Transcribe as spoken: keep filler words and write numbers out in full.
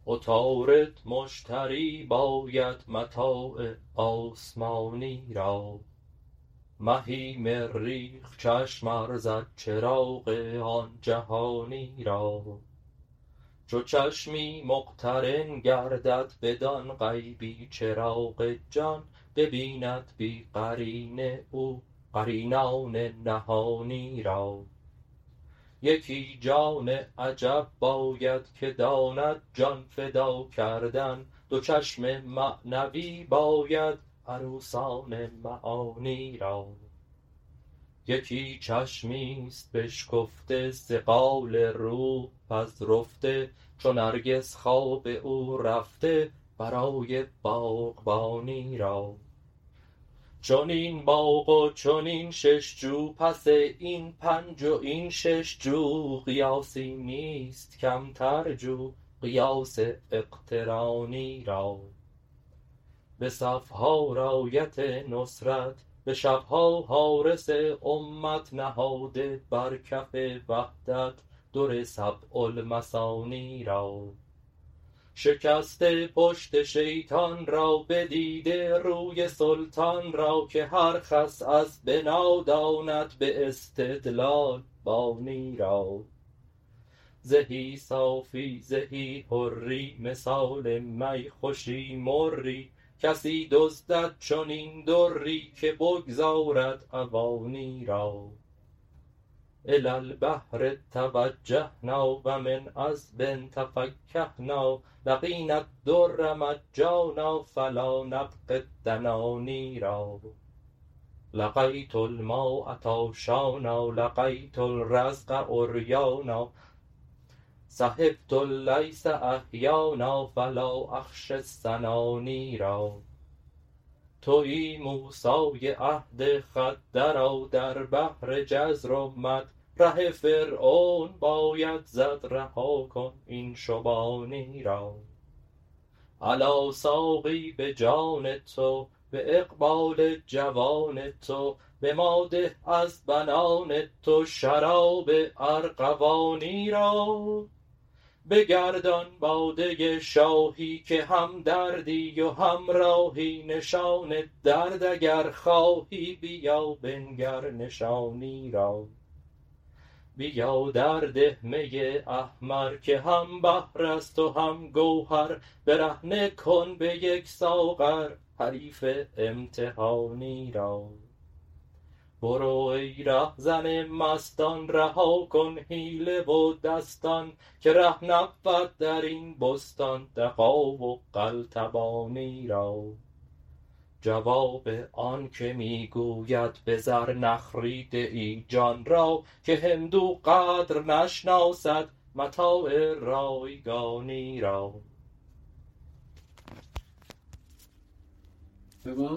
عطارد مشتری باید متاع آسمانی را. مهی مریخ چشم ارزد چراغ آن جهانی را. چو چشمی مقترن گردد بدان غیبی چراغ جان، ببیند بی قرینه او قرینان نهانی را. یکی جان عجب باید که داند جان فدا کردن، دو چشم معنوی باید عروسان معانی را. یکی چشمیست بشکفته ز قال روح پذرفته، چو نرگس خواب او رفته برای باغبانی را. چنین باغ و چنین شش جو، پس این پنج و این شش جو، قیاسی نیست کمتر جو قیاس اقترانی را. به صفها رایت نصرت، به شبها حارس امت، نهاده بر کف وحدت در سبع المثانی را. شکسته پشت شیطان را، بدیده روی سلطان را، که هر خس از بنا داند به استدلال بانی را. زهی صافی زهی حری، مثال می خوشی مری، کسی دزدد چنین دری که بگذارد اوانی را. الی البحر توجهنا و من عذب تفکهنا، لقینا الدر مجانا فلا نبغي الدنانی را. لقیت الماء طاشانا، لقیت الرزق عریانا، صحبت اللیث احیانا فلا اخشی السنانی را. تویی موسی عهد خود، درآ در بحر جزر و مد، ره فرعون باید زد، رها کن این شبانی را. الا ساقی به جان تو، به اقبال جوان تو، به ما ده از بنان تو شراب ارغوانی را. بگردان باده شاهی که هم دردی و هم راهی، نشان درد اگر خواهی بیا بنگر نشانی را. بیا درده می احمر که هم بحر است و هم گوهر، برهنه کن به یک ساغر حریف امتحانی را. برو ای رهزن مستان، رها کن حیله و دستان، که ره نبود در این بستان دغا و قلتبانی را. جواب آن که می گوید به زر نخریده ای جان را، که هندو قدر نشناسد متاع رایگانی را.